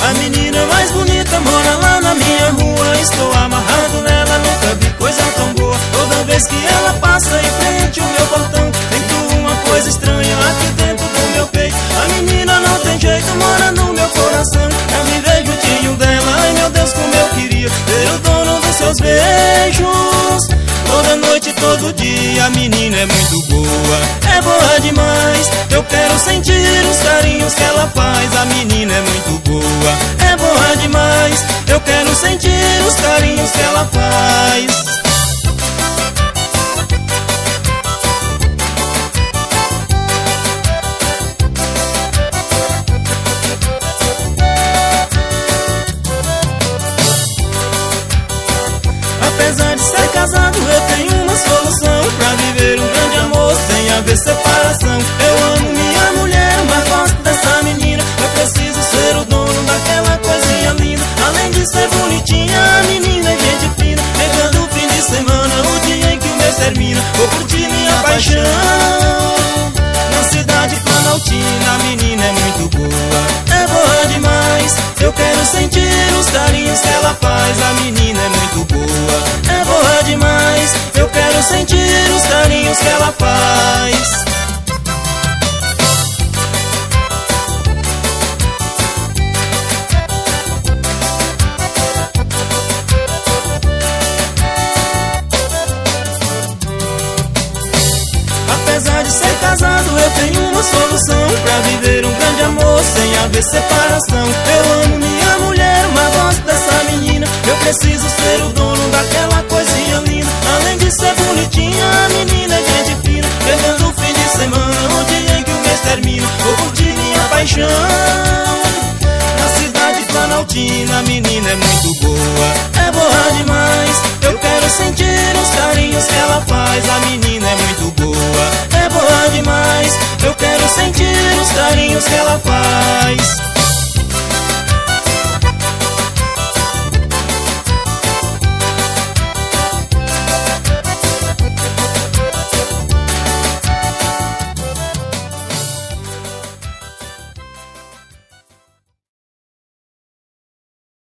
A menina mais bonita mora lá na minha rua. Estou amarrado nela, nunca vi coisa tão boa. Toda vez que ela passa em frente ao meu portão, sinto uma coisa estranha aqui dentro do meu peito. A menina não tem jeito, mora no meu coração. Eu me vejo juntinho dela, ai meu Deus, como eu queria ser o dono dos seus beijos. Toda noite, todo dia, a menina é muito boa, é boa demais. Eu quero sentir os carinhos que ela faz. A menina é muito boa, é boa demais. Eu quero sentir os carinhos que ela faz. Apesar de ser casado, eu tenho uma solução pra viver um grande amor sem haver separação. Eu amo minha mulher, mas gosto dessa menina. Eu preciso ser o dono daquela coisinha linda. Além de ser bonitinha, a menina é gente fina. Pegando o fim de semana, o dia em que o mês termina, vou curtir minha paixão. Na cidade planaltina, a menina é muito boa, é boa demais. Eu quero sentir os carinhos que ela faz. A menina é muito boa, é boa demais. Eu quero sentir os carinhos que ela faz. Apesar de ser casado, eu tenho uma solução pra viver um grande amor sem haver separação. Eu amo minha mulher, mas gosto dessa menina. Eu preciso ser o dono daquela coisinha linda. Além de ser bonitinha, a menina é gente fina. Pegando o fim de semana, o dia em que o mês termina, vou curtir minha paixão. Na cidade planaltina, a menina é muito boa, é boa demais. Eu quero sentir os carinhos que ela faz. A menina é muito boa, é boa demais. Eu quero sentir os carinhos que ela faz.